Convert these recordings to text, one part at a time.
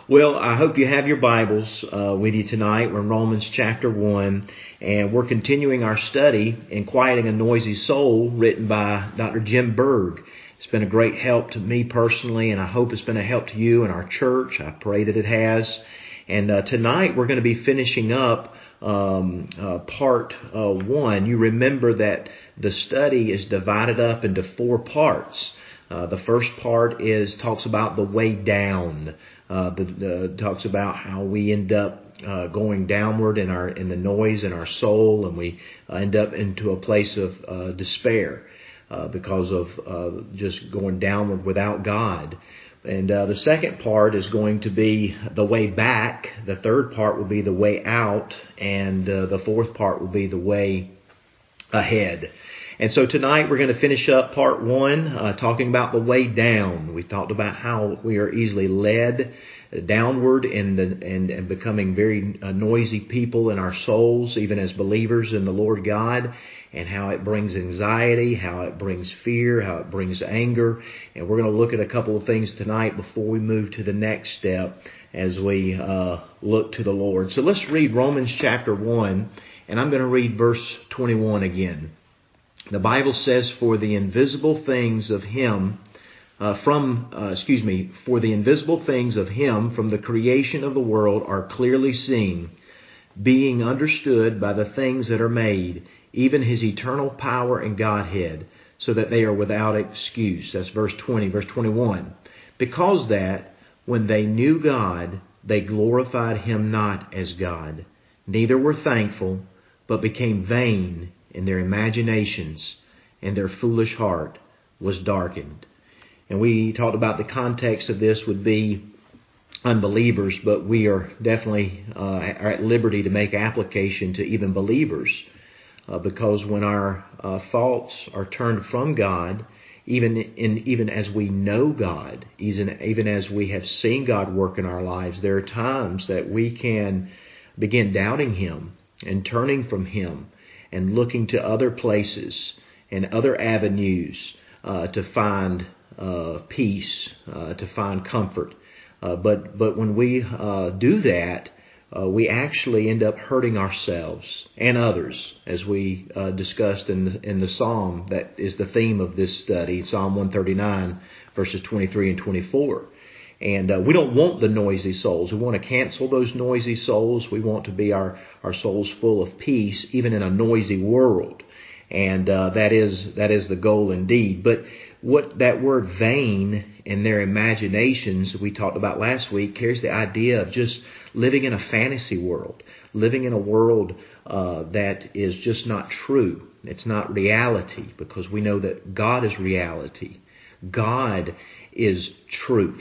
Well, I hope you have your Bibles with you tonight. We're in Romans chapter 1, and we're continuing our study in Quieting a Noisy Soul, written by Dr. Jim Berg. It's been a great help to me personally, and I hope it's been a help to you and our church. I pray that it has. And tonight we're going to be finishing up part 1. You remember that the study is divided up into 4 parts. The first part talks about the way down. Talks about how we end up going downward in the noise in our soul, and we end up into a place of despair because of just going downward without God. And the second part is going to be the way back. The third part will be the way out, and the fourth part will be the way ahead. And so tonight we're going to finish up part 1, talking about the way down. We talked about how we are easily led downward and becoming very noisy people in our souls, even as believers in the Lord God, and how it brings anxiety, how it brings fear, how it brings anger. And we're going to look at a couple of things tonight before we move to the next step as we look to the Lord. So let's read Romans chapter 1, and I'm going to read verse 21 again. The Bible says, for the invisible things of Him, from the creation of the world are clearly seen, being understood by the things that are made, even His eternal power and Godhead, so that they are without excuse. That's verse 20. Verse 21. Because that, when they knew God, they glorified Him not as God, neither were thankful, but became vain in their imaginations, and their foolish heart was darkened. And we talked about the context of this would be unbelievers, but we are definitely are at liberty to make application to even believers, because when our thoughts are turned from God, even as we know God, even as we have seen God work in our lives, there are times that we can begin doubting Him and turning from Him and looking to other places and other avenues to find peace, to find comfort. But when we do that, we actually end up hurting ourselves and others, as we discussed in the psalm that is the theme of this study, Psalm 139, verses 23 and 24. And we don't want the noisy souls. We want to cancel those noisy souls. We want to be our souls full of peace, even in a noisy world. And that is the goal indeed. But what that word vain in their imaginations we talked about last week carries the idea of just living in a fantasy world, living in a world that is just not true. It's not reality, because we know that God is reality. God is truth.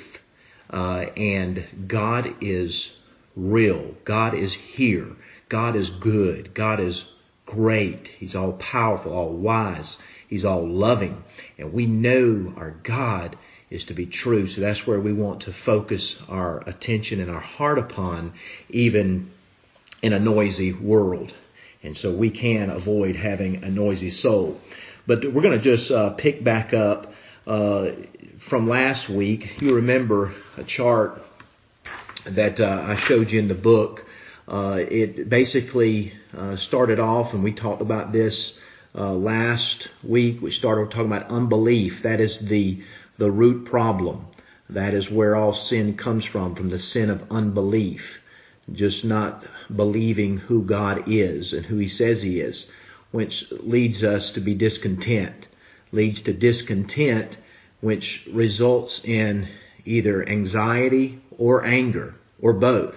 And God is real. God is here. God is good. God is great. He's all powerful, all wise. He's all loving. And we know our God is to be true. So that's where we want to focus our attention and our heart upon, even in a noisy world. And so we can avoid having a noisy soul. But we're going to just pick back up from last week. You remember a chart that I showed you in the book. It basically started off, and we talked about this last week. We started talking about unbelief. That is the root problem. That is where all sin comes from the sin of unbelief. Just not believing who God is and who He says He is, which leads us to be discontent. Leads to discontent, which results in either anxiety or anger, or both.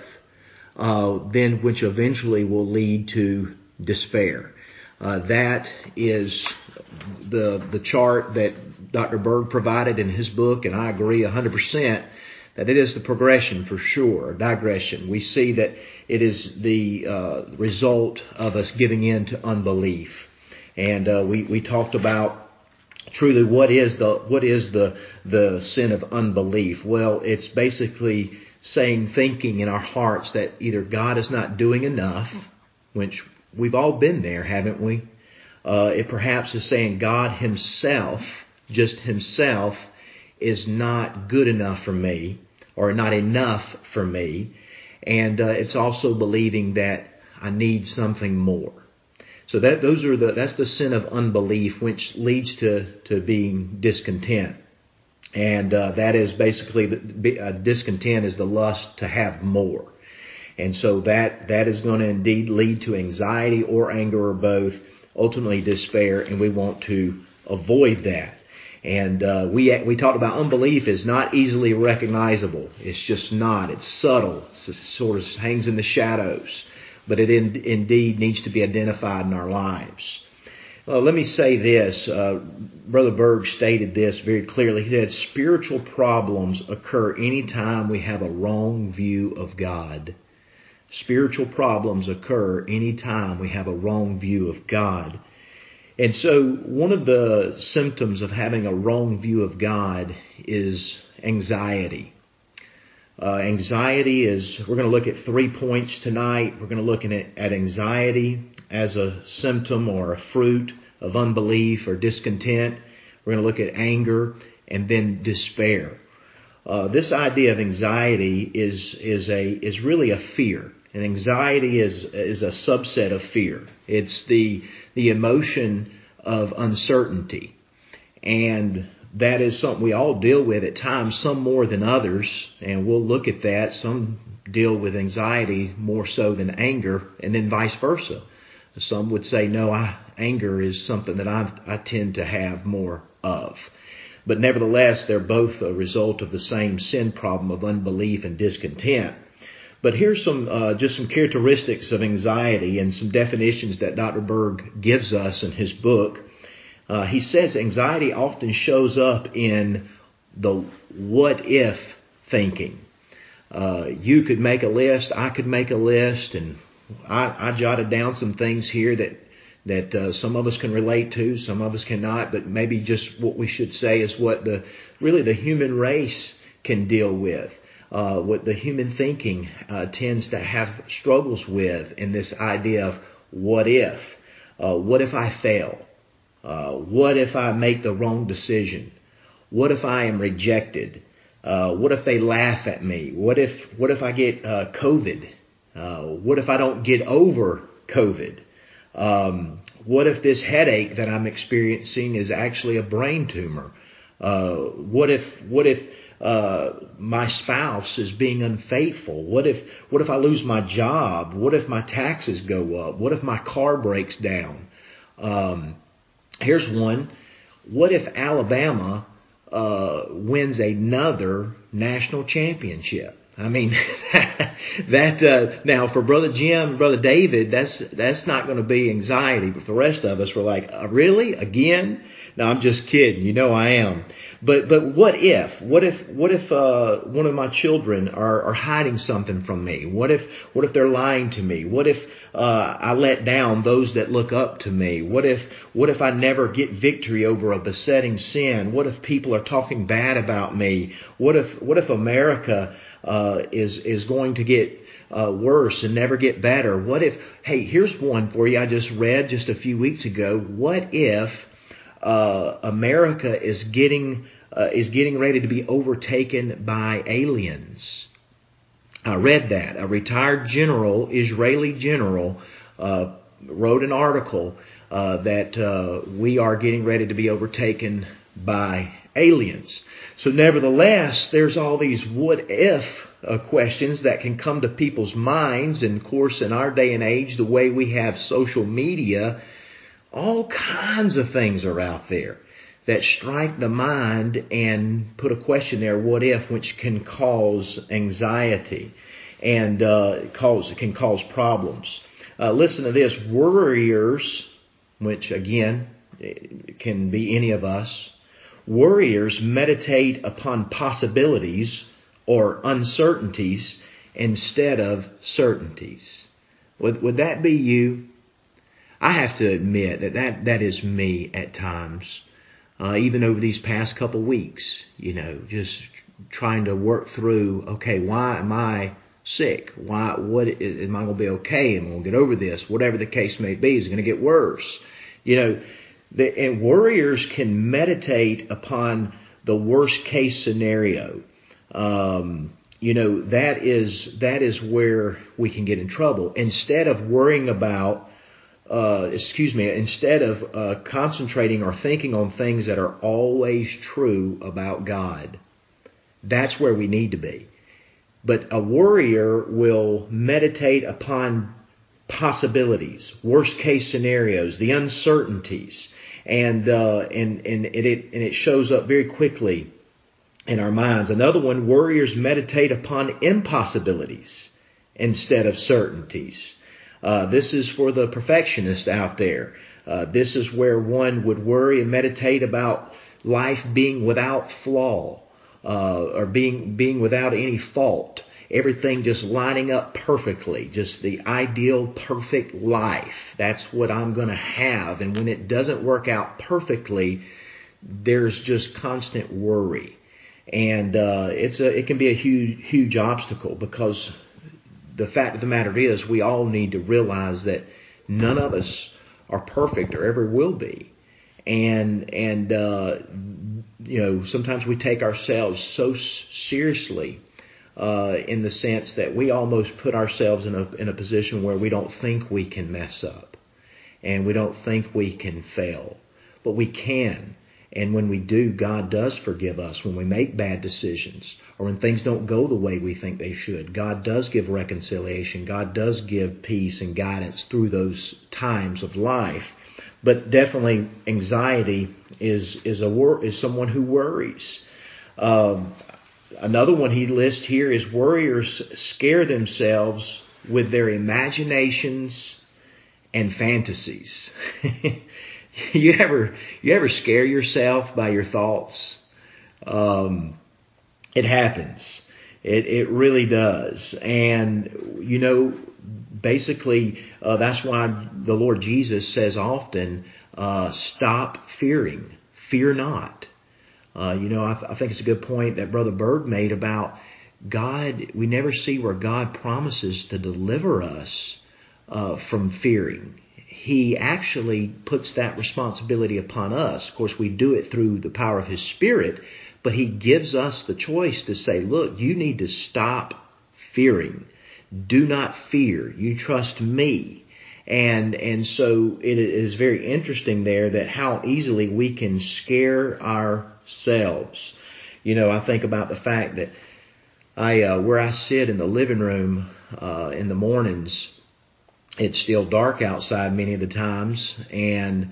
Then which eventually will lead to despair. That is the chart that Dr. Berg provided in his book, and I agree 100% that it is the progression for sure, digression. We see that it is the result of us giving in to unbelief. And we talked about truly what is the sin of unbelief. Well, it's basically thinking in our hearts that either God is not doing enough, which we've all been there, haven't we? It perhaps is saying God Himself, just Himself, is not good enough for me. or not enough for me. And it's also believing that I need something more. So that's the sin of unbelief, which leads to being discontent. And that is basically, discontent is the lust to have more. And so that is going to indeed lead to anxiety or anger or both, ultimately despair, and we want to avoid that. And we talked about unbelief is not easily recognizable. It's just not. It's subtle. It sort of hangs in the shadows. But it indeed needs to be identified in our lives. Let me say this. Brother Berg stated this very clearly. He said, spiritual problems occur anytime we have a wrong view of God. Spiritual problems occur anytime we have a wrong view of God. And so one of the symptoms of having a wrong view of God is anxiety. Anxiety is, we're going to look at 3 points tonight. We're going to look at anxiety as a symptom or a fruit of unbelief or discontent. We're going to look at anger and then despair. This idea of anxiety is really a fear. And anxiety is a subset of fear. It's the emotion of uncertainty. And that is something we all deal with at times, some more than others. And we'll look at that. Some deal with anxiety more so than anger, and then vice versa. Some would say, no, anger is something that I tend to have more of. But nevertheless, they're both a result of the same sin problem of unbelief and discontent. But here's some characteristics of anxiety and some definitions that Dr. Berg gives us in his book. He says anxiety often shows up in the what if thinking. You could make a list, I could make a list, and I jotted down some things here that some of us can relate to, some of us cannot, but maybe just what we should say is what the human race can deal with. What the human thinking tends to have struggles with in this idea of what if. What if I fail? What if I make the wrong decision? What if I am rejected? What if they laugh at me? What if I get COVID? What if I don't get over COVID? What if this headache that I'm experiencing is actually a brain tumor? What if my spouse is being unfaithful? What if I lose my job? What if my taxes go up? What if my car breaks down? Here's one. What if Alabama wins another national championship? I mean, now for Brother Jim, Brother David, that's not going to be anxiety. But for the rest of us, we're like, really? Again? No, I'm just kidding. You know I am. But what if? What if one of my children are hiding something from me? What if they're lying to me? What if I let down those that look up to me? What if I never get victory over a besetting sin? What if people are talking bad about me? What if America is going to get worse and never get better? What if? Hey, here's one for you. I just read just a few weeks ago. What if America is getting ready to be overtaken by aliens? I read that. A retired Israeli general, wrote an article that we are getting ready to be overtaken by aliens. So nevertheless, there's all these what if questions that can come to people's minds. And of course, in our day and age, the way we have social media, all kinds of things are out there that strike the mind and put a question there, what if, which can cause anxiety and can cause problems. Listen to this. Worriers, which again can be any of us, worriers meditate upon possibilities or uncertainties instead of certainties. Would that be you? I have to admit that is me at times. Even over these past couple weeks, just trying to work through, okay, why am I sick? Am I going to be okay? Am I going to get over this? Whatever the case may be, is it going to get worse? And worriers can meditate upon the worst case scenario. that is where we can get in trouble. Instead of worrying about, instead of concentrating or thinking on things that are always true about God, that's where we need to be. But a worrier will meditate upon possibilities, worst case scenarios, the uncertainties, and it shows up very quickly in our minds. Another one, worriers meditate upon impossibilities instead of certainties. This is for the perfectionist out there. This is where one would worry and meditate about life being without flaw, or being without any fault. Everything just lining up perfectly, just the ideal perfect life. That's what I'm going to have. And when it doesn't work out perfectly, there's just constant worry. And it can be a huge obstacle, because the fact of the matter is we all need to realize that none of us are perfect or ever will be. And sometimes we take ourselves so seriously in the sense that we almost put ourselves in a position where we don't think we can mess up and we don't think we can fail. But we can. And when we do, God does forgive us when we make bad decisions or when things don't go the way we think they should. God does give reconciliation. God does give peace and guidance through those times of life. But definitely anxiety is someone who worries. Another one he lists here is worriers scare themselves with their imaginations and fantasies. You ever scare yourself by your thoughts? It happens. It really does. And basically that's why the Lord Jesus says often, stop fearing. Fear not. I think it's a good point that Brother Berg made about God. We never see where God promises to deliver us from fearing. He actually puts that responsibility upon us. Of course, we do it through the power of His Spirit, but He gives us the choice to say, look, you need to stop fearing. Do not fear. You trust me. And so it is very interesting there that how easily we can scare ourselves. I think about the fact that where I sit in the living room in the mornings, it's still dark outside many of the times, and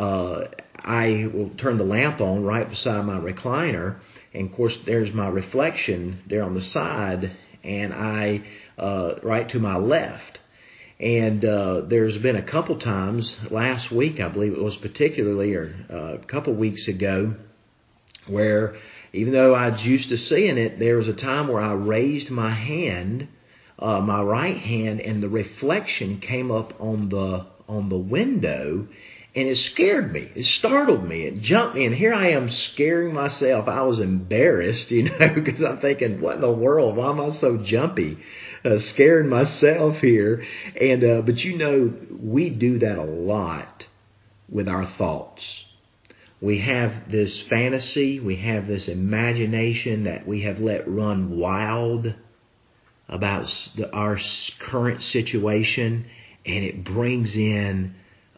I will turn the lamp on right beside my recliner, and of course there's my reflection there on the side, and I right to my left. And there's been a couple times, last week I believe it was particularly, or a couple weeks ago, where even though I was used to seeing it, there was a time where I raised my hand, my right hand, and the reflection came up on the window, and it scared me. It startled me. It jumped me, and here I am scaring myself. I was embarrassed, because I'm thinking, what in the world? Why am I so jumpy? Scaring myself here. And but we do that a lot with our thoughts. We have this fantasy, we have this imagination that we have let run wild about our current situation, and it brings in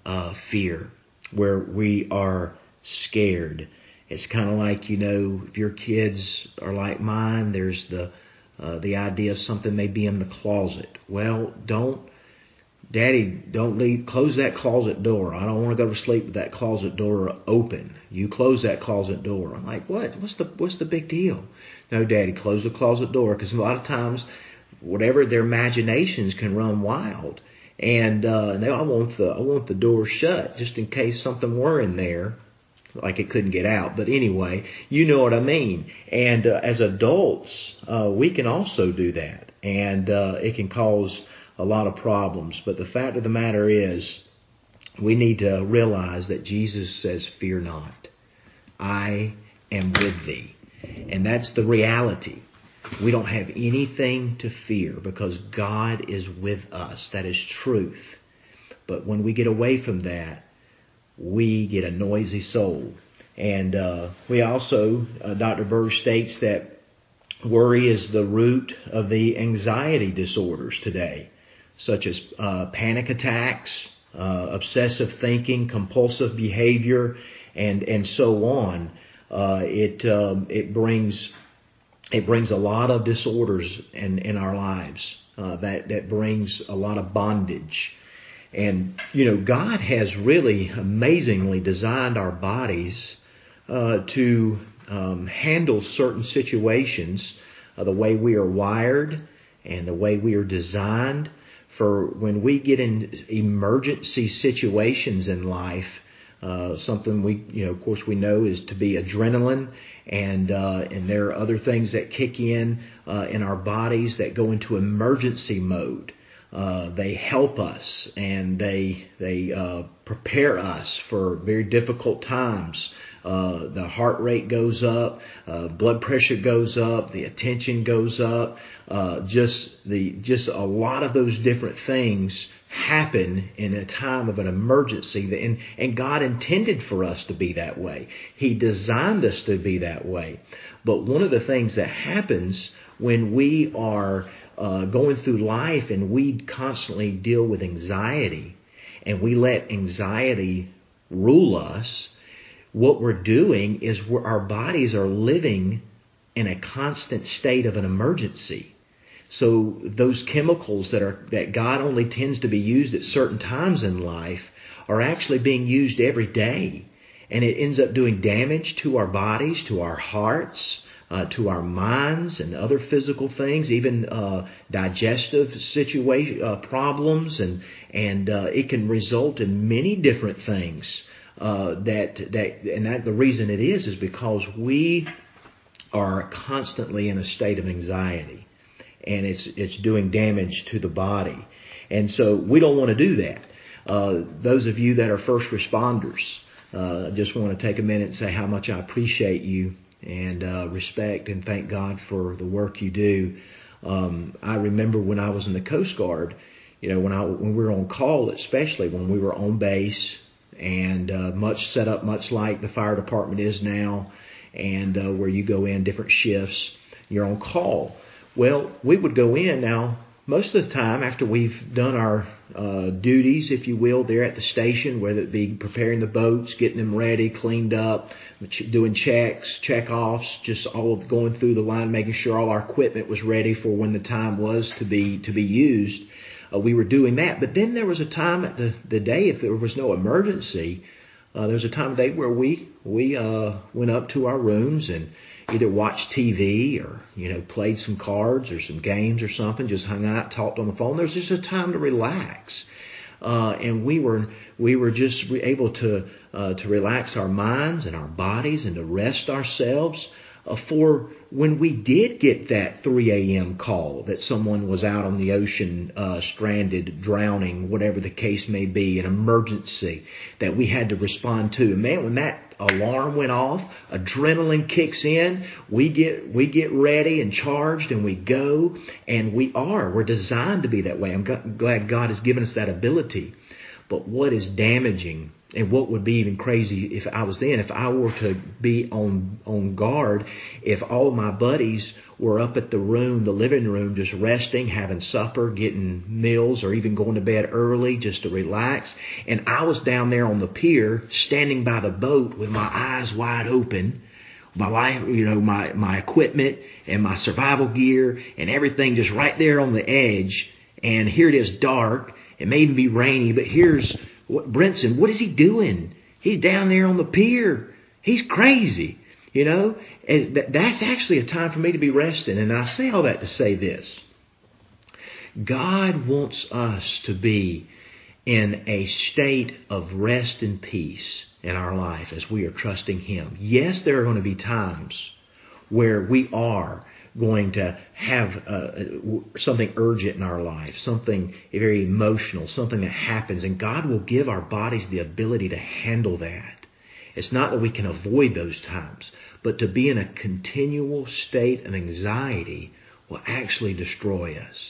fear where we are scared. It's kind of like, if your kids are like mine, there's the idea of something may be in the closet. Well, Daddy, don't leave. Close that closet door. I don't want to go to sleep with that closet door open. You close that closet door. I'm like, what? What's the big deal? No, Daddy, close the closet door, because a lot of times, whatever their imaginations can run wild, and now I want the door shut just in case something were in there, like it couldn't get out. But anyway, you know what I mean. And as adults, we can also do that, and it can cause a lot of problems. But the fact of the matter is, we need to realize that Jesus says, fear not. I am with thee. And that's the reality. We don't have anything to fear because God is with us. That is truth. But when we get away from that, we get a noisy soul. And we also, Dr. Berg states that Worry is the root of the anxiety disorders today, such as panic attacks, obsessive thinking, compulsive behavior, and so on. It brings a lot of disorders in our lives. That brings a lot of bondage. And God has really amazingly designed our bodies to handle certain situations, the way we are wired and the way we are designed for when we get in emergency situations in life. Something we, of course, we know is to be adrenaline, and there are other things that kick in our bodies that go into emergency mode. They help us, and they prepare us for very difficult times. The heart rate goes up, blood pressure goes up, the attention goes up. Just a lot of those different things happen in a time of an emergency, and God intended for us to be that way. He designed us to be that way. But one of the things that happens when we are going through life and we constantly deal with anxiety, and we let anxiety rule us, what we're doing is our bodies are living in a constant state of an emergency. So those chemicals that God only tends to be used at certain times in life are actually being used every day. And it ends up doing damage to our bodies, to our hearts, to our minds, and other physical things, even digestive problems, and it can result in many different things. The reason it is because we are constantly in a state of anxiety, and it's doing damage to the body. And so we don't want to do that. Those of you that are first responders, I just want to take a minute and say how much I appreciate you and respect and thank God for the work you do. I remember when I was in the Coast Guard, when we were on call, especially when we were on base, and set up much like the fire department is now, and where you go in different shifts, you're on call. Well, we would go in now. Most of the time, after we've done our duties, if you will, there at the station, whether it be preparing the boats, getting them ready, cleaned up, doing checks, check-offs, just all of going through the line, making sure all our equipment was ready for when the time was to be used. We were doing that. But then there was a time at the day, if there was no emergency, there was a time of day where we went up to our rooms and either watched TV or played some cards or some games or something, just hung out, talked on the phone. There was just a time to relax, and we were just able to relax our minds and our bodies and to rest ourselves for when we did get that 3 a.m. call that someone was out on the ocean, stranded, drowning, whatever the case may be, an emergency that we had to respond to. And man, when that alarm went off, adrenaline kicks in, we get ready and charged, and we go, and we're designed to be that way. I'm glad God has given us that ability. But what is damaging, and what would be even crazy if I were to be on guard, if all my buddies were up at the living room, just resting, having supper, getting meals, or even going to bed early just to relax, and I was down there on the pier, standing by the boat with my eyes wide open, my life, my equipment and my survival gear and everything just right there on the edge, and here it is dark. It may even be rainy, but here's Brinson. What is he doing? He's down there on the pier. He's crazy. That's actually a time for me to be resting. And I say all that to say this. God wants us to be in a state of rest and peace in our life as we are trusting Him. Yes, there are going to be times where we are going to have something urgent in our life, something very emotional, something that happens, and God will give our bodies the ability to handle that. It's not that we can avoid those times, but to be in a continual state of anxiety will actually destroy us.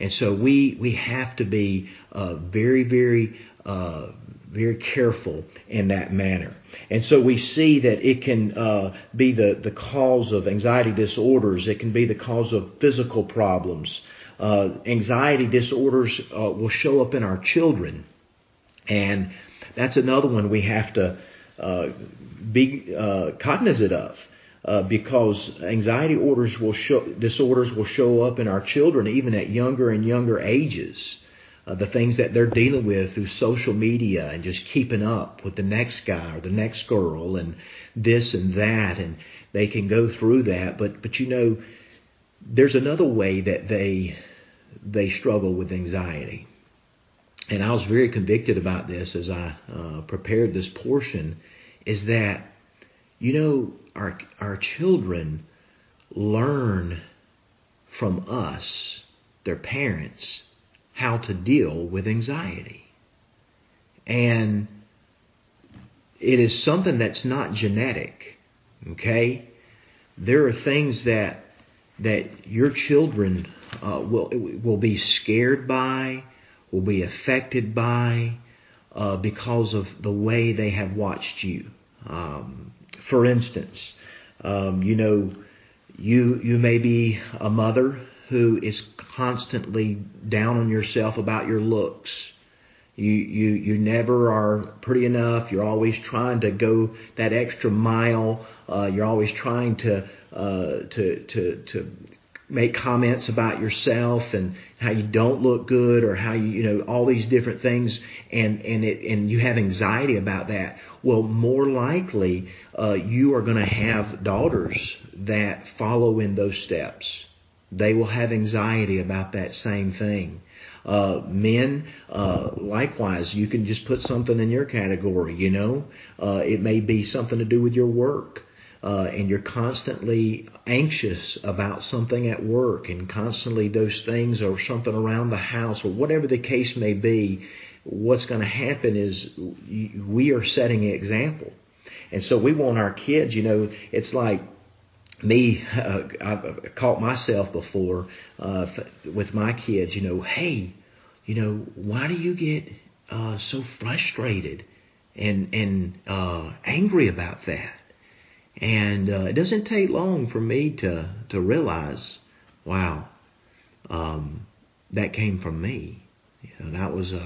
And so we have to be very, very very careful in that manner. And so we see that it can be the cause of anxiety disorders. It can be the cause of physical problems. Anxiety disorders will show up in our children. And that's another one we have to be cognizant of. Because anxiety disorders will show up in our children even at younger and younger ages. The things that they're dealing with through social media and just keeping up with the next guy or the next girl and this and that, and they can go through that. But you know, there's another way that they struggle with anxiety. And I was very convicted about this as I prepared this portion, is that, you know, our children learn from us, their parents, how to deal with anxiety. And it is something that's not genetic, okay? There are things that your children will be scared by, will be affected by, because of the way they have watched you. For instance, you know, you may be a mother who is constantly down on yourself about your looks. You never are pretty enough. You're always trying to go that extra mile. You're always trying to make comments about yourself and how you don't look good, or how you know, all these different things, and you have anxiety about that. Well, more likely you are going to have daughters that follow in those steps. They will have anxiety about that same thing. Men, likewise, you can just put something in your category, you know. It may be something to do with your work. And you're constantly anxious about something at work, and constantly those things, or something around the house, or whatever the case may be. What's going to happen is we are setting an example. And so we want our kids, you know, it's like me, I've caught myself before with my kids, you know, hey, you know, why do you get so frustrated and angry about that? And it doesn't take long for me to realize, wow, that came from me. You know, that was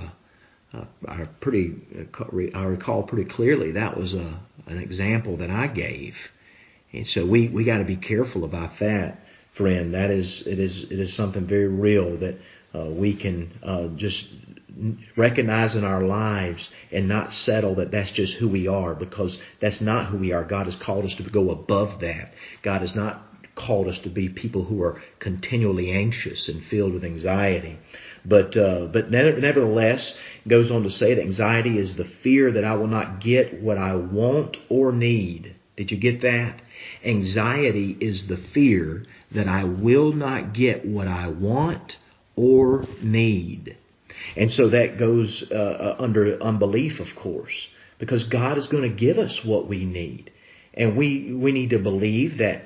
I recall pretty clearly that was an example that I gave. And so we got to be careful about that, friend. It is something very real that we can just recognize in our lives, and not settle that that's just who we are, because that's not who we are. God has called us to go above that. God has not called us to be people who are continually anxious and filled with anxiety. But nevertheless, it goes on to say that anxiety is the fear that I will not get what I want or need. Did you get that? Anxiety is the fear that I will not get what I want or need. And so that goes under unbelief, of course, because God is going to give us what we need. And we need to believe that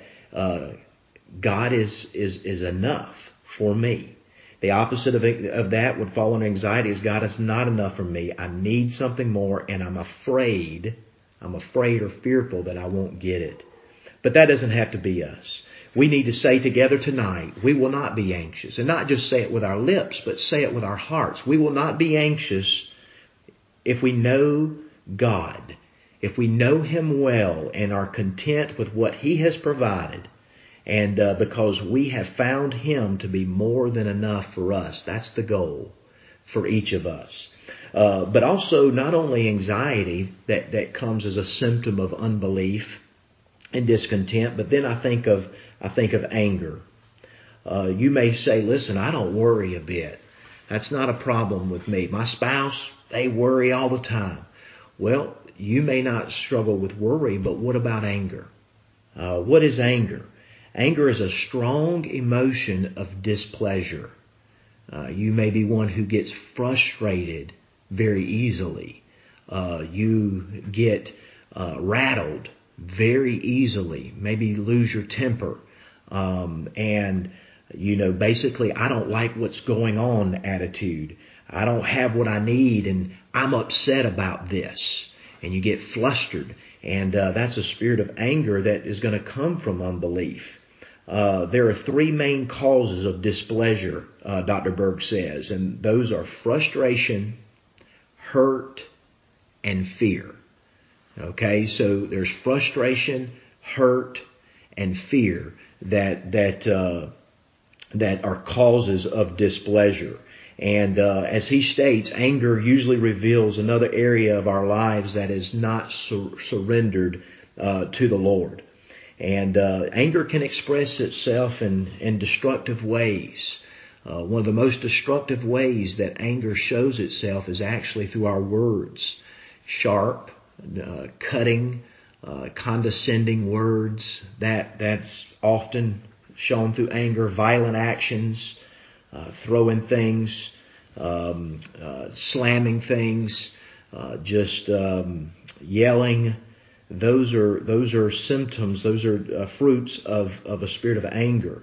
God is enough for me. The opposite of that would fall under anxiety, is God is not enough for me. I need something more, and I'm afraid or fearful that I won't get it. But that doesn't have to be us. We need to say together tonight, we will not be anxious. And not just say it with our lips, but say it with our hearts. We will not be anxious if we know God, if we know Him well and are content with what He has provided, and because we have found Him to be more than enough for us. That's the goal for each of us. But also not only anxiety that comes as a symptom of unbelief and discontent, but then I think of anger. You may say, listen, I don't worry a bit. That's not a problem with me. My spouse, they worry all the time. Well, you may not struggle with worry, but what about anger? What is anger? Anger is a strong emotion of displeasure. You may be one who gets frustrated very easily. You get rattled very easily. Maybe lose your temper. And Basically, I don't like what's going on attitude. I don't have what I need, and I'm upset about this. And you get flustered. And that's a spirit of anger that is going to come from unbelief. There are three main causes of displeasure, Dr. Berg says, and those are frustration, hurt, and fear. Okay, so there's frustration, hurt, and fear that are causes of displeasure. And as he states, anger usually reveals another area of our lives that is not surrendered to the Lord. And anger can express itself in destructive ways. One of the most destructive ways that anger shows itself is actually through our words. Sharp, cutting, condescending words. That's often shown through anger. Violent actions, throwing things, slamming things, yelling. Those are symptoms. Those are fruits of a spirit of anger.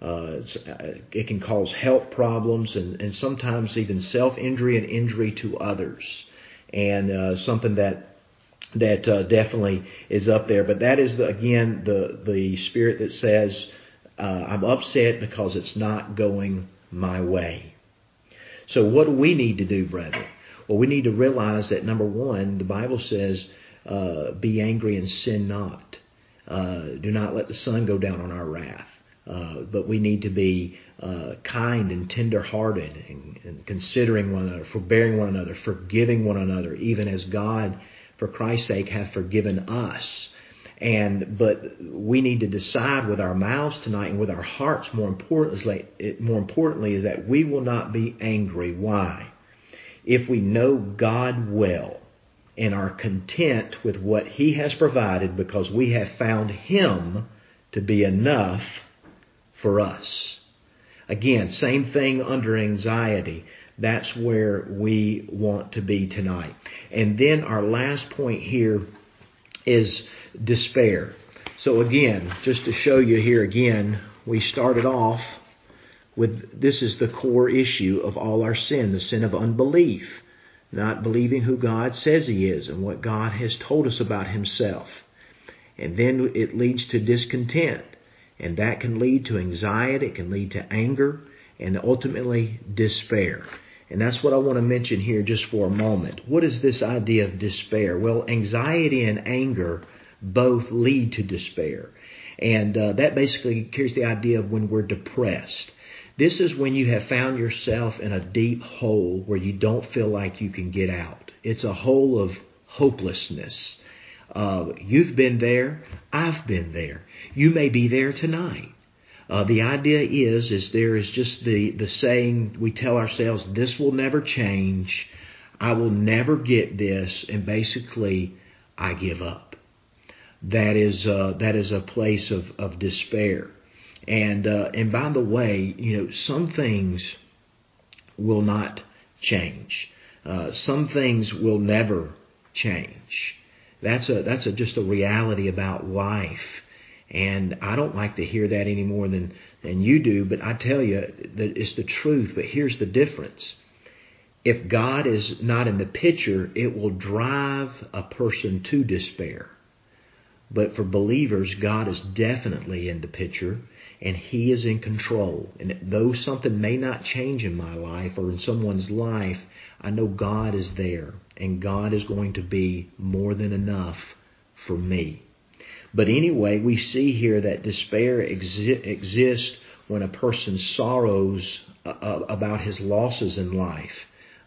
It can cause health problems and sometimes even self-injury and injury to others. And something that definitely is up there. But that is, the spirit that says, I'm upset because it's not going my way. So what do we need to do, brethren? Well, we need to realize that, number one, the Bible says, be angry and sin not. Do not let the sun go down on our wrath. But we need to be kind and tender-hearted and considering one another, forbearing one another, forgiving one another, even as God, for Christ's sake, hath forgiven us. But we need to decide with our mouths tonight and with our hearts, more importantly, is that we will not be angry. Why? If we know God well and are content with what He has provided because we have found Him to be enough for us. Again, same thing under anxiety. That's where we want to be tonight. And then our last point here is despair. So again, just to show you here again, we started off with, this is the core issue of all our sin, the sin of unbelief, not believing who God says He is and what God has told us about Himself. And then it leads to discontent, and that can lead to anxiety, it can lead to anger, and ultimately despair. And that's what I want to mention here just for a moment. What is this idea of despair? Well, anxiety and anger both lead to despair. And that basically carries the idea of when we're depressed. This is when you have found yourself in a deep hole where you don't feel like you can get out. It's a hole of hopelessness. You've been there. I've been there. You may be there tonight. The idea is there is just the saying we tell ourselves, this will never change. I will never get this. And basically, I give up. That is a place of despair. And by the way, some things will not change. Some things will never change. That's just a reality about life. And I don't like to hear that any more than you do, but I tell you that it's the truth. But here's the difference. If God is not in the picture, it will drive a person to despair. But for believers, God is definitely in the picture, and He is in control. And though something may not change in my life or in someone's life, I know God is there, and God is going to be more than enough for me. But anyway, we see here that despair exists when a person sorrows about his losses in life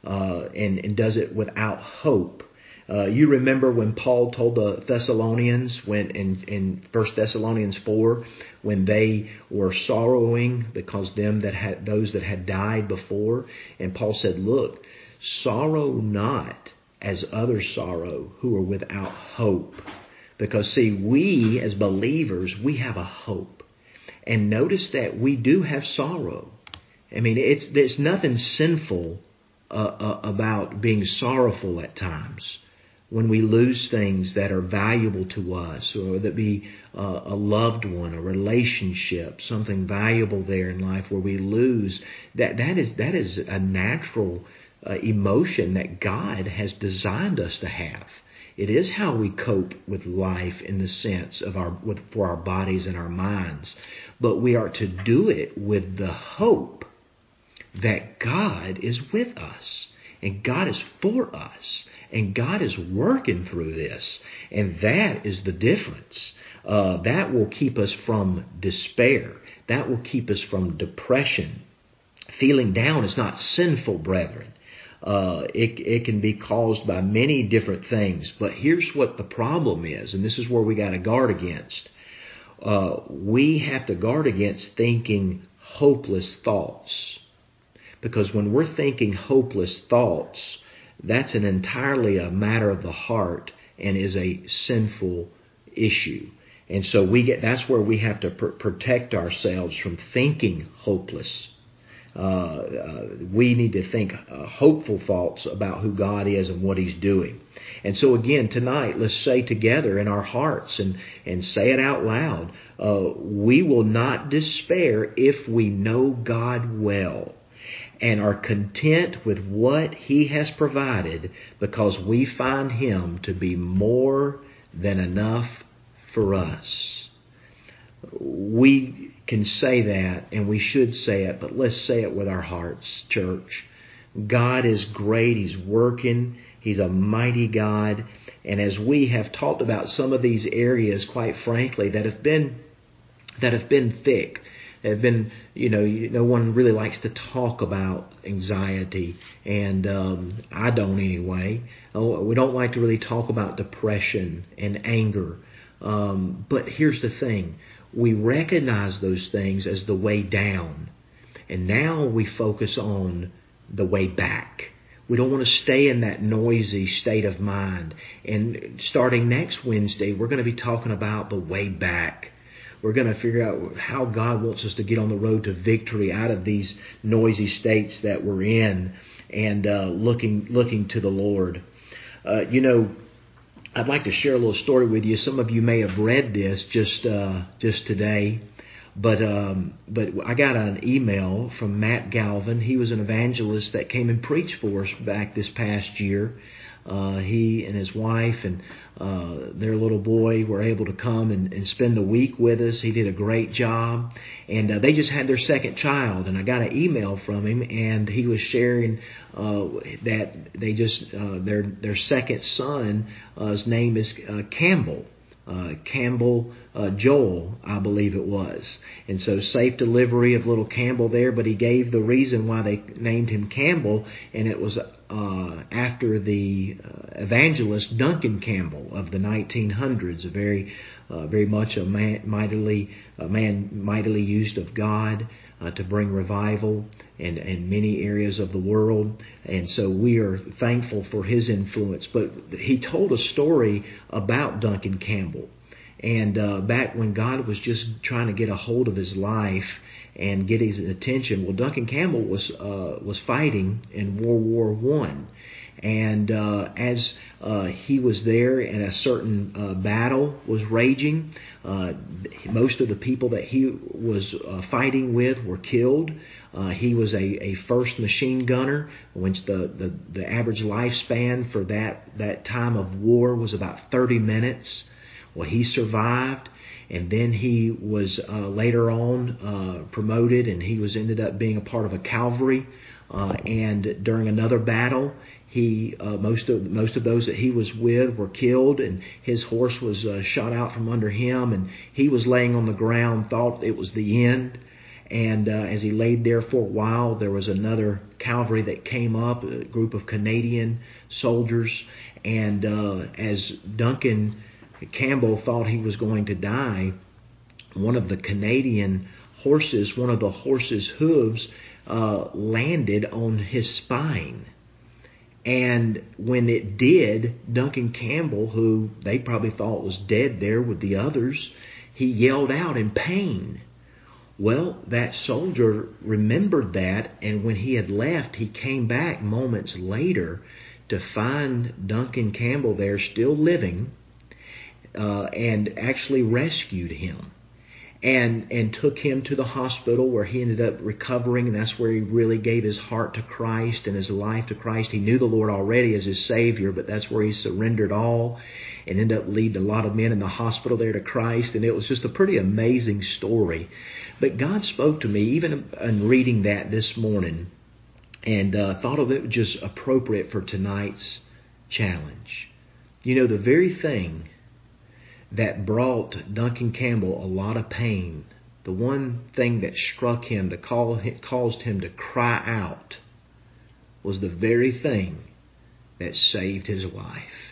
and does it without hope. You remember when Paul told the Thessalonians when in 1 Thessalonians 4, when they were sorrowing because those that had died before, and Paul said, "Look, sorrow not as others sorrow who are without hope." Because, see, we as believers, we have a hope. And notice that we do have sorrow. I mean, there's nothing sinful about being sorrowful at times. when we lose things that are valuable to us, or that be a loved one, a relationship, something valuable there in life where we lose, that is a natural emotion that God has designed us to have. It is how we cope with life in the sense of for our bodies and our minds. But we are to do it with the hope that God is with us, and God is for us, and God is working through this. And that is the difference. That will keep us from despair. That will keep us from depression. Feeling down is not sinful, brethren. It can be caused by many different things. But here's what the problem is, and this is where we got to guard against. We have to guard against thinking hopeless thoughts. Because when we're thinking hopeless thoughts, that's an entirely a matter of the heart and is a sinful issue. And so that's where we have to protect ourselves from thinking hopeless. We need to think hopeful thoughts about who God is and what He's doing. And so again, tonight, let's say together in our hearts and say it out loud, we will not despair if we know God well and are content with what He has provided, because we find Him to be more than enough for us. We can say that, and we should say it, but let's say it with our hearts, church. God is great. He's working. He's a mighty God. And as we have talked about some of these areas, quite frankly, that have been thick, have been, no one really likes to talk about anxiety, and I don't anyway. We don't like to really talk about depression and anger. But here's the thing. We recognize those things as the way down, and now we focus on the way back. We don't want to stay in that noisy state of mind. And starting next Wednesday, we're going to be talking about the way back. We're going to figure out how God wants us to get on the road to victory out of these noisy states that we're in, and looking to the Lord. I'd like to share a little story with you. Some of you may have read this just today, but I got an email from Matt Galvin. He was an evangelist that came and preached for us back this past year. He and his wife and their little boy were able to come and spend the week with us. He did a great job, and they just had their second child. And I got an email from him, and he was sharing that they just their second son, his name is Campbell. Joel, I believe it was. And so safe delivery of little Campbell there, but he gave the reason why they named him Campbell, and it was after the evangelist Duncan Campbell of the 1900s, a very much a man mightily used of God to bring revival in many areas of the world. And so we are thankful for his influence. But he told a story about Duncan Campbell. And back when God was just trying to get a hold of his life and get his attention, well, Duncan Campbell was fighting in World War I. And as he was there and a certain battle was raging, most of the people that he was fighting with were killed. He was a first machine gunner, which the average lifespan for that time of war was about 30 minutes. Well, he survived, and then he was later on promoted, and he ended up being a part of a cavalry. And during another battle, most of those that he was with were killed, and his horse was shot out from under him, and he was laying on the ground, thought it was the end. And as he laid there for a while, there was another cavalry that came up, a group of Canadian soldiers, and as Duncan Campbell thought he was going to die, one of the Canadian horses, one of the horse's hooves landed on his spine. And when it did, Duncan Campbell, who they probably thought was dead there with the others, he yelled out in pain. Well, that soldier remembered that, and when he had left, he came back moments later to find Duncan Campbell there still living, and actually rescued him. And took him to the hospital where he ended up recovering, and that's where he really gave his heart to Christ and his life to Christ. He knew the Lord already as his Savior, but that's where he surrendered all and ended up leading a lot of men in the hospital there to Christ. And it was just a pretty amazing story. But God spoke to me even in reading that this morning, and thought of it just appropriate for tonight's challenge. You know, the very thing that brought Duncan Campbell a lot of pain, the one thing that struck him, that caused him to cry out, was the very thing that saved his life.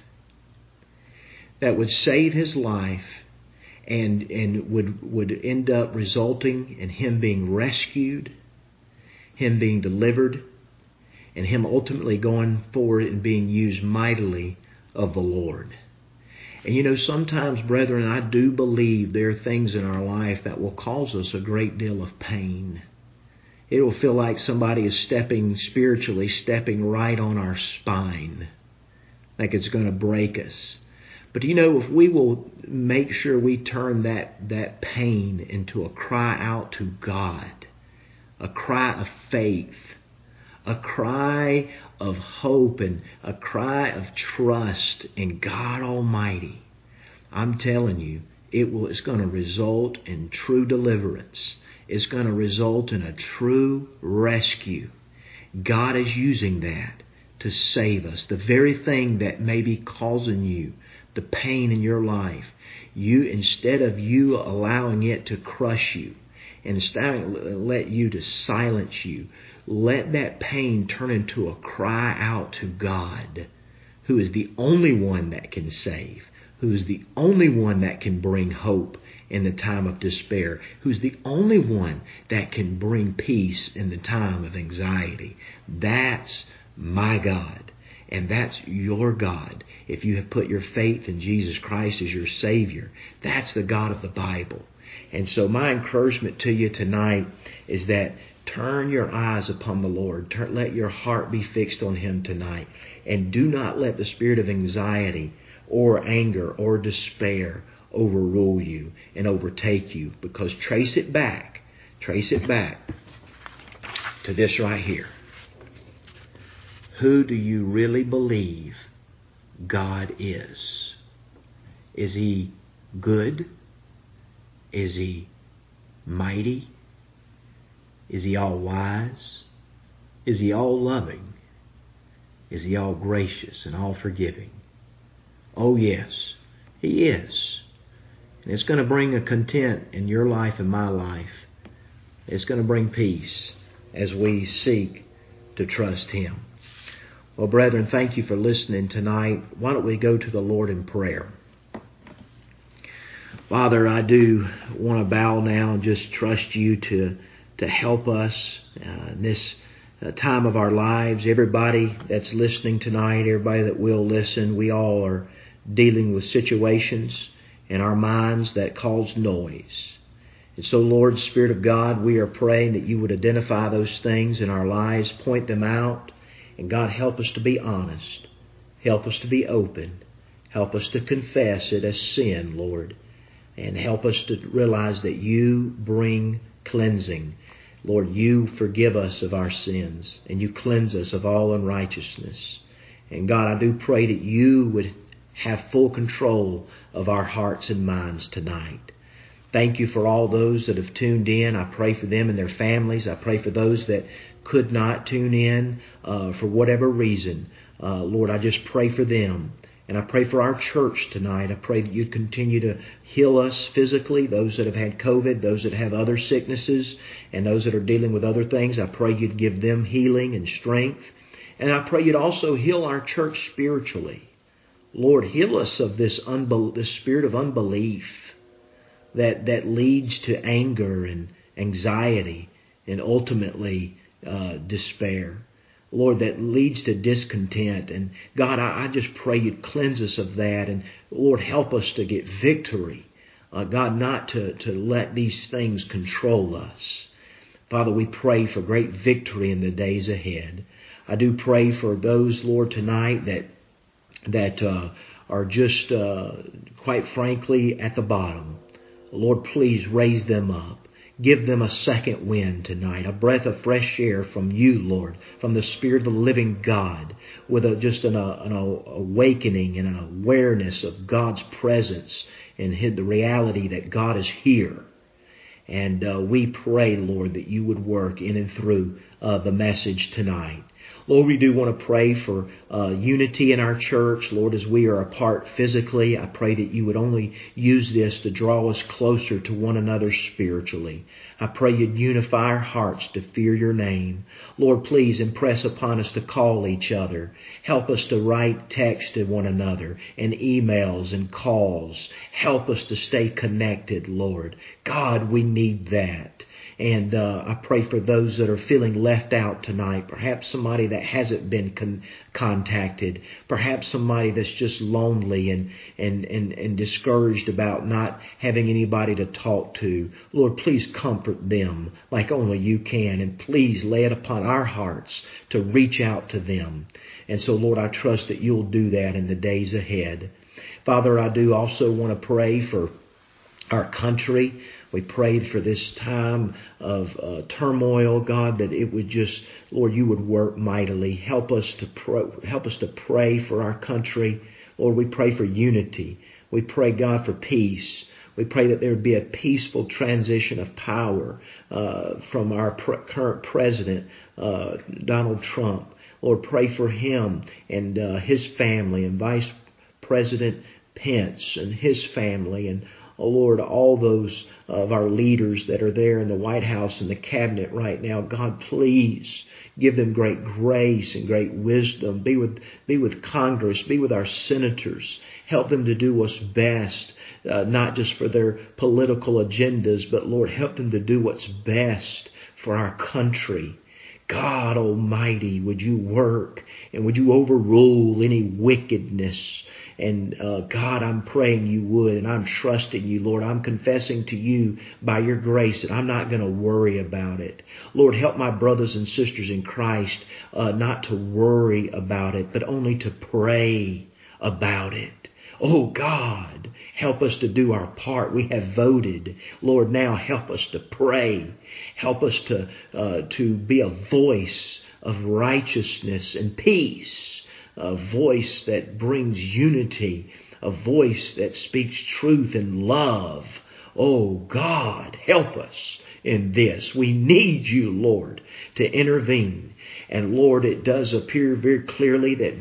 That would save his life and would end up resulting in him being rescued, him being delivered, and him ultimately going forward and being used mightily of the Lord. And you know, sometimes, brethren, I do believe there are things in our life that will cause us a great deal of pain. It will feel like somebody is spiritually stepping right on our spine, like it's going to break us. But you know, if we will make sure we turn that pain into a cry out to God, a cry of faith, a cry of hope, and a cry of trust in God Almighty, I'm telling you, it's going to result in true deliverance. It's going to result in a true rescue. God is using that to save us. The very thing that may be causing you the pain in your life, instead of you allowing it to crush you, instead let you to silence you, let that pain turn into a cry out to God, who is the only one that can save, who is the only one that can bring hope in the time of despair, who's the only one that can bring peace in the time of anxiety. That's my God, and that's your God. If you have put your faith in Jesus Christ as your Savior, that's the God of the Bible. And so my encouragement to you tonight is that turn your eyes upon the Lord. Let your heart be fixed on Him tonight. And do not let the spirit of anxiety or anger or despair overrule you and overtake you. Because trace it back to this right here. Who do you really believe God is? Is He good? Is He mighty? Is He all wise? Is He all loving? Is He all gracious and all forgiving? Oh yes, He is. And it's going to bring a content in your life and my life. It's going to bring peace as we seek to trust Him. Well, brethren, thank you for listening tonight. Why don't we go to the Lord in prayer? Father, I do want to bow now and just trust you to help us in this time of our lives. Everybody that's listening tonight, everybody that will listen, we all are dealing with situations in our minds that cause noise. And so, Lord, Spirit of God, we are praying that you would identify those things in our lives, point them out, and God, help us to be honest. Help us to be open. Help us to confess it as sin, Lord. And help us to realize that you bring cleansing. Lord, you forgive us of our sins, and you cleanse us of all unrighteousness. And God, I do pray that you would have full control of our hearts and minds tonight. Thank you for all those that have tuned in. I pray for them and their families. I pray for those that could not tune in for whatever reason. Lord, I just pray for them. And I pray for our church tonight. I pray that you'd continue to heal us physically, those that have had COVID, those that have other sicknesses, and those that are dealing with other things. I pray you'd give them healing and strength. And I pray you'd also heal our church spiritually. Lord, heal us of this spirit of unbelief that leads to anger and anxiety and ultimately despair. Lord, that leads to discontent. And God, I just pray you'd cleanse us of that. And Lord, help us to get victory. God, not to let these things control us. Father, we pray for great victory in the days ahead. I do pray for those, Lord, tonight that are just, quite frankly, at the bottom. Lord, please raise them up. Give them a second wind tonight, a breath of fresh air from you, Lord, from the Spirit of the living God, with just an awakening and an awareness of God's presence and the reality that God is here. And we pray, Lord, that you would work in and through the message tonight. Lord, we do want to pray for unity in our church. Lord, as we are apart physically, I pray that you would only use this to draw us closer to one another spiritually. I pray you'd unify our hearts to fear your name. Lord, please impress upon us to call each other. Help us to write text to one another and emails and calls. Help us to stay connected, Lord. God, we need that. And I pray for those that are feeling left out tonight, perhaps somebody that hasn't been contacted, perhaps somebody that's just lonely and discouraged about not having anybody to talk to. Lord, please comfort them like only you can, and please lay it upon our hearts to reach out to them. And so, Lord, I trust that you'll do that in the days ahead. Father, I do also want to pray for our country. We prayed for this time of turmoil, God, that it would just, Lord, you would work mightily. Help us to pray for our country. Lord, we pray for unity. We pray, God, for peace. We pray that there would be a peaceful transition of power from our current president, Donald Trump. Lord, pray for him and his family, and Vice President Pence and his family, and oh Lord, all those of our leaders that are there in the White House and the cabinet right now. God, please give them great grace and great wisdom. Be with Congress. Be with our senators. Help them to do what's best, not just for their political agendas, but Lord, help them to do what's best for our country. God Almighty, would you work and would you overrule any wickedness? And God, I'm praying you would, and I'm trusting you, Lord. I'm confessing to you by your grace that I'm not going to worry about it. Lord, help my brothers and sisters in Christ not to worry about it, but only to pray about it. Oh God, help us to do our part. We have voted. Lord, now help us to pray. Help us to be a voice of righteousness and peace, a voice that brings unity, a voice that speaks truth and love. Oh God, help us in this. We need you, Lord, to intervene. And Lord, it does appear very clearly that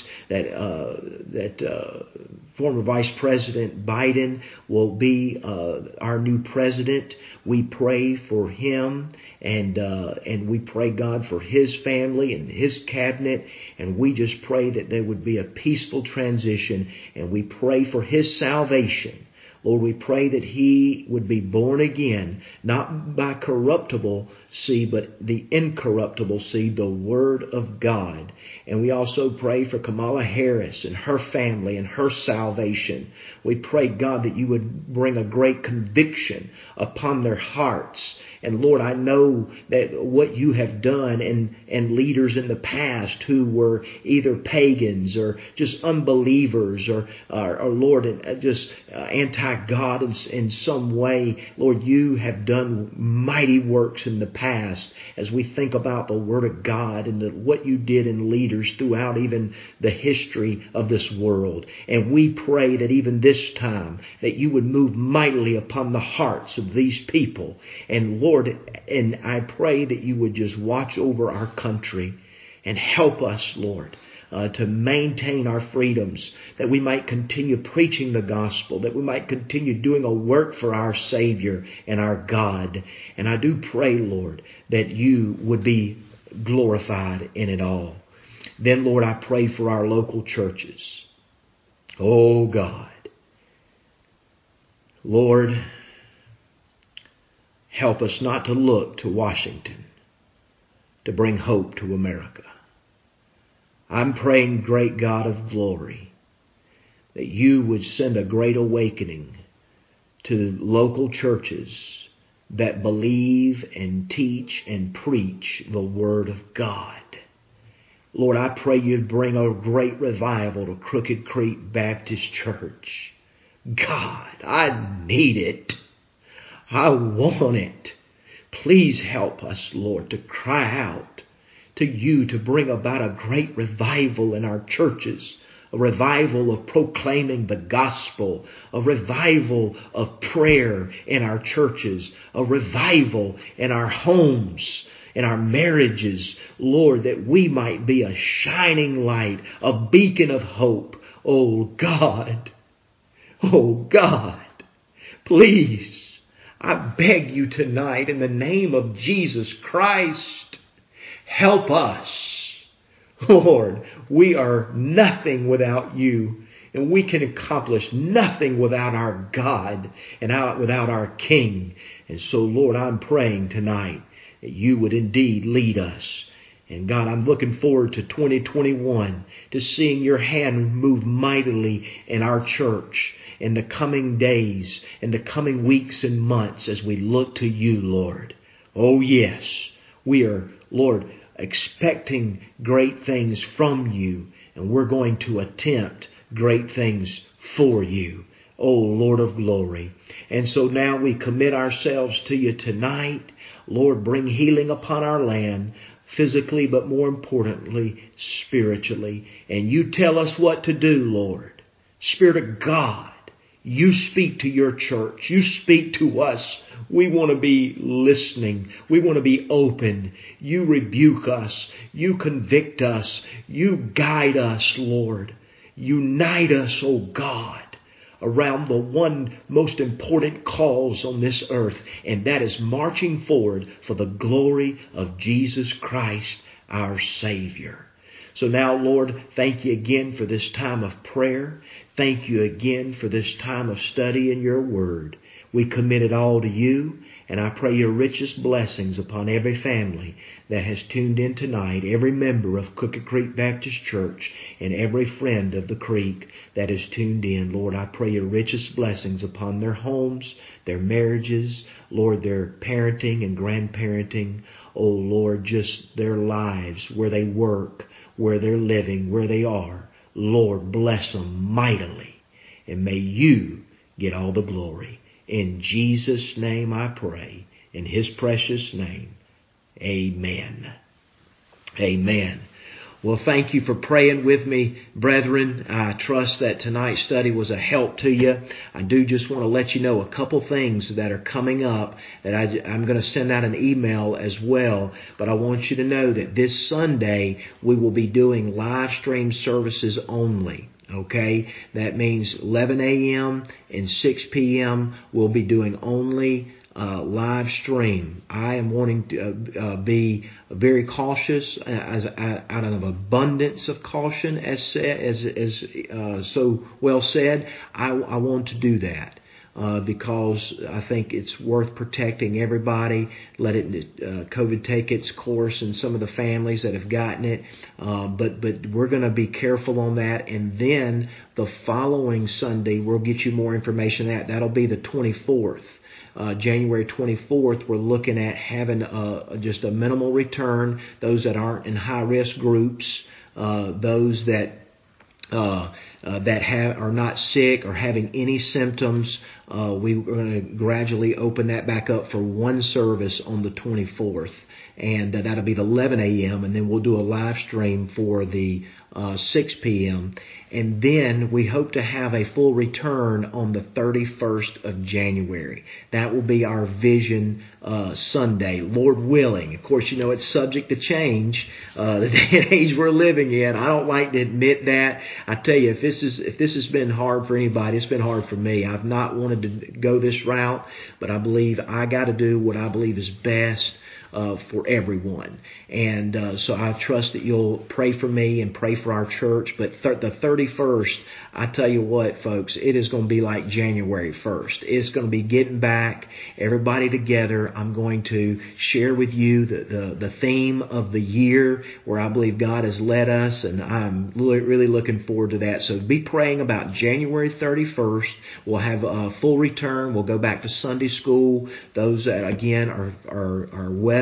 former Vice President Biden will be our new president. We pray for him, and we pray, God, for his family and his cabinet, and we just pray that there would be a peaceful transition, and we pray for his salvation. Lord, we pray that he would be born again, not by corruptible seed, but the incorruptible seed, the Word of God. And we also pray for Kamala Harris and her family and her salvation. We pray, God, that you would bring a great conviction upon their hearts. And Lord, I know that what you have done and leaders in the past who were either pagans or just unbelievers or Lord, just anti-God in some way, Lord, you have done mighty works in the past as we think about the Word of God and what you did in leaders throughout even the history of this world. And we pray that even this time that you would move mightily upon the hearts of these people. And Lord, and I pray that you would just watch over our country and help us, Lord, to maintain our freedoms, that we might continue preaching the gospel, that we might continue doing a work for our Savior and our God. And I do pray, Lord, that you would be glorified in it all. Then, Lord, I pray for our local churches. Oh, God. Lord, help us not to look to Washington to bring hope to America. I'm praying, great God of glory, that you would send a great awakening to local churches that believe and teach and preach the Word of God. Lord, I pray you'd bring a great revival to Crooked Creek Baptist Church. God, I need it. I want it. Please help us, Lord, to cry out to you to bring about a great revival in our churches, a revival of proclaiming the gospel, a revival of prayer in our churches, a revival in our homes, in our marriages, Lord, that we might be a shining light, a beacon of hope. Oh God, please, I beg you tonight in the name of Jesus Christ, help us. Lord, we are nothing without you, and we can accomplish nothing without our God and without our King. And so, Lord, I'm praying tonight that you would indeed lead us. And God, I'm looking forward to 2021, to seeing your hand move mightily in our church in the coming days, in the coming weeks and months as we look to you, Lord. Oh yes, we are, Lord, expecting great things from you, and we're going to attempt great things for you, O Lord of glory. And so now we commit ourselves to you tonight. Lord, bring healing upon our land, physically, but more importantly, spiritually. And you tell us what to do, Lord. Spirit of God, you speak to your church. You speak to us. We want to be listening. We want to be open. You rebuke us. You convict us. You guide us, Lord. Unite us, O God, around the one most important cause on this earth, and that is marching forward for the glory of Jesus Christ, our Savior. So now, Lord, thank you again for this time of prayer. Thank you again for this time of study in your word. We commit it all to you, and I pray your richest blessings upon every family that has tuned in tonight, every member of Crooked Creek Baptist Church, and every friend of the Creek that is tuned in. Lord, I pray your richest blessings upon their homes, their marriages, Lord, their parenting and grandparenting. Oh, Lord, just their lives, where they work, where they're living, where they are. Lord, bless them mightily, and may you get all the glory. In Jesus' name I pray, in his precious name, amen. Amen. Well, thank you for praying with me, brethren. I trust that tonight's study was a help to you. I do just want to let you know a couple things that are coming up that I'm going to send out an email as well. But I want you to know that this Sunday we will be doing live stream services only. Okay, that means 11 a.m. and 6 p.m. we'll be doing only live stream. I am wanting to be very cautious, out of abundance of caution, as so well said. I want to do that. Because I think it's worth protecting everybody. Let COVID take its course and some of the families that have gotten it. But we're going to be careful on that. And then the following Sunday, we'll get you more information on that. That'll be the 24th. January 24th, we're looking at having just a minimal return. Those that aren't in high-risk groups, those that are not sick or having any symptoms, we're going to gradually open that back up for one service on the 24th. And that'll be the 11 a.m. And then we'll do a live stream for the 6 p.m. And then we hope to have a full return on the 31st of January. That will be our Vision Sunday, Lord willing. Of course, you know it's subject to change. The day and age we're living in, I don't like to admit that. I tell you, if this has been hard for anybody, it's been hard for me. I've not wanted to go this route, but I believe I got to do what I believe is best for everyone. And so I trust that you'll pray for me and pray for our church. But the 31st, I tell you what, folks, it is going to be like January 1st. It's going to be getting back everybody together. I'm going to share with you the theme of the year where I believe God has led us, and I'm really looking forward to that. So be praying about January 31st. We'll have a full return. We'll go back to Sunday school. Those that, again, are well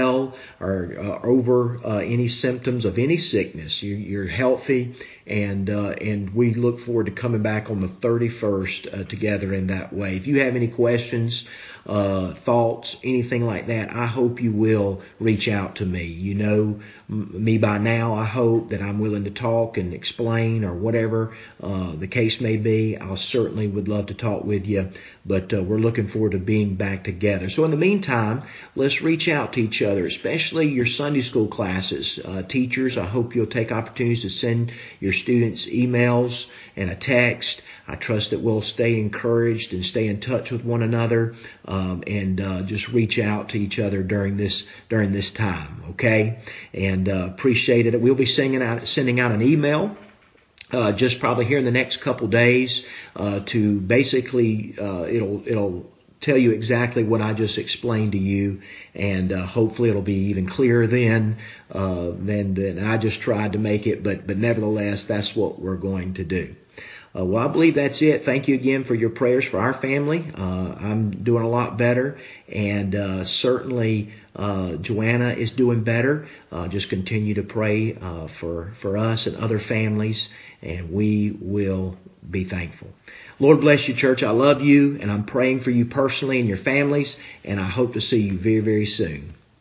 well or over any symptoms of any sickness. You're healthy, and we look forward to coming back on the 31st together in that way. If you have any questions, thoughts, anything like that, I hope you will reach out to me. You know me by now, I hope, that I'm willing to talk and explain or whatever the case may be. I certainly would love to talk with you, but we're looking forward to being back together. So in the meantime, let's reach out to each other, especially your Sunday school classes. Teachers, I hope you'll take opportunities to send your students emails and a text. I trust that we'll stay encouraged and stay in touch with one another, and just reach out to each other during this time, okay? And appreciate it. We'll be sending out an email just probably here in the next couple days to basically it'll tell you exactly what I just explained to you, and hopefully it'll be even clearer than I just tried to make it, but nevertheless, that's what we're going to do. Well, I believe that's it. Thank you again for your prayers for our family. I'm doing a lot better, and certainly Joanna is doing better. Just continue to pray for us and other families, and we will be thankful. Lord bless you, church. I love you, and I'm praying for you personally and your families, and I hope to see you very, very soon.